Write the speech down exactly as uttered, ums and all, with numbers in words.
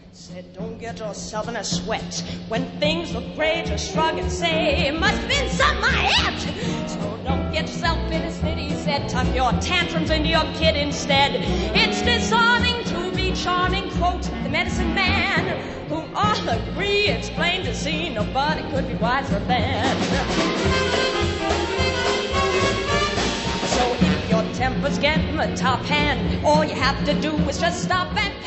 Said, don't get yourself in a sweat. When things look great, just shrug and say, must have been something I ate. So don't get yourself in a snit, he said. Tuck your tantrums into your kid instead. It's disarming to be charming, quote the medicine man, whom all agree it's plain to see nobody could be wiser than. So if your temper's getting the top hand, all you have to do is just stop and